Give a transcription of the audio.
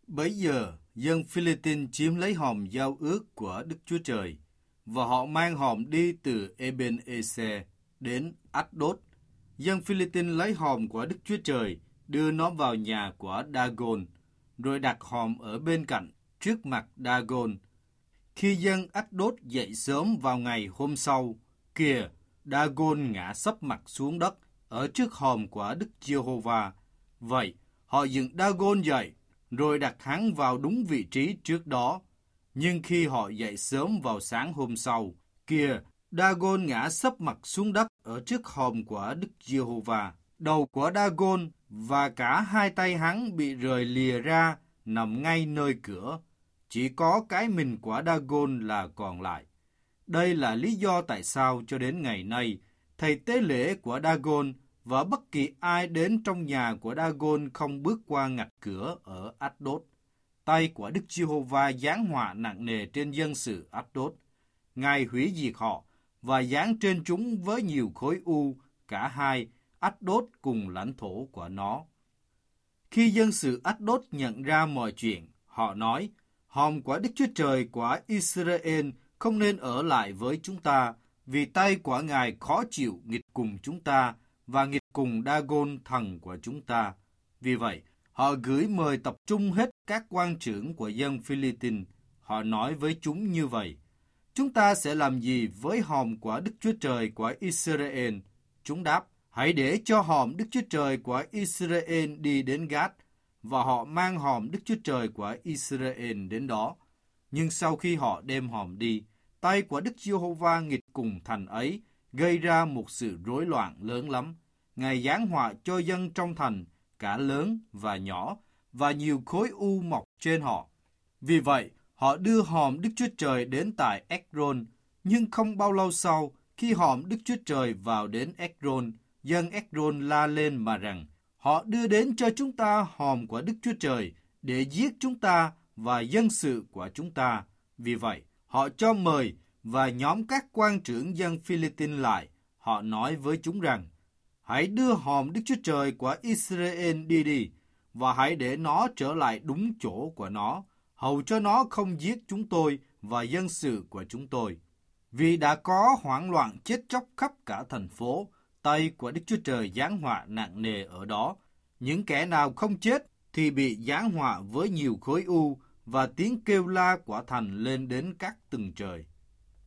Bấy giờ, dân Philippines chiếm lấy hòm giao ước của Đức Chúa Trời, và họ mang hòm đi từ Ebenezer đến Ashdod. Dân Philippines lấy hòm của Đức Chúa Trời, đưa nó vào nhà của Dagon, rồi đặt hòm ở bên cạnh, trước mặt Dagon. Khi dân Ashdod dậy sớm vào ngày hôm sau, kìa, Dagon ngã sấp mặt xuống đất ở trước hòm của Đức Giê-hô-va. Vậy, họ dựng Dagon dậy, rồi đặt hắn vào đúng vị trí trước đó. Nhưng khi họ dậy sớm vào sáng hôm sau, kìa, Dagon ngã sấp mặt xuống đất ở trước hòm của Đức Giê-hô-va. Đầu của Dagon và cả hai tay hắn bị rời lìa ra, nằm ngay nơi cửa. Chỉ có cái mình của Dagon là còn lại. Đây là lý do tại sao cho đến ngày nay, thầy tế lễ của Dagon và bất kỳ ai đến trong nhà của Dagon không bước qua ngạch cửa ở Ashdod. Tay của Đức Giê-hô-va giáng họa nặng nề trên dân sự Ashdod. Ngài hủy diệt họ và giáng trên chúng với nhiều khối u, cả hai, Ashdod cùng lãnh thổ của nó. Khi dân sự Ashdod nhận ra mọi chuyện, họ nói, hòm của Đức Chúa Trời của Israel không nên ở lại với chúng ta, vì tay của Ngài khó chịu nghịch cùng chúng ta và nghịch cùng Dagon thần của chúng ta. Vì vậy, họ gửi mời tập trung hết các quan trưởng của dân Philippines. Họ nói với chúng như vậy, chúng ta sẽ làm gì với hòm của Đức Chúa Trời của Israel? Chúng đáp, hãy để cho hòm Đức Chúa Trời của Israel đi đến Gát, và họ mang hòm Đức Chúa Trời của Israel đến đó. Nhưng sau khi họ đem hòm đi, tay của Đức Giê-hô-va nghịch cùng thành ấy, gây ra một sự rối loạn lớn lắm. Ngài giáng họa cho dân trong thành, cả lớn và nhỏ, và nhiều khối u mọc trên họ. Vì vậy, họ đưa hòm Đức Chúa Trời đến tại Ekron, nhưng không bao lâu sau, khi hòm Đức Chúa Trời vào đến Ekron, dân Ekron la lên mà rằng, họ đưa đến cho chúng ta hòm của Đức Chúa Trời để giết chúng ta và dân sự của chúng ta. Vì vậy, họ cho mời và nhóm các quan trưởng dân Philippines lại. Họ nói với chúng rằng, hãy đưa hòm Đức Chúa Trời của Israel đi, và hãy để nó trở lại đúng chỗ của nó, hầu cho nó không giết chúng tôi và dân sự của chúng tôi. Vì đã có hoảng loạn chết chóc khắp cả thành phố, tay của Đức Chúa Trời giáng họa nặng nề ở đó. Những kẻ nào không chết thì bị giáng họa với nhiều khối u, và tiếng kêu la của thành lên đến các tầng trời.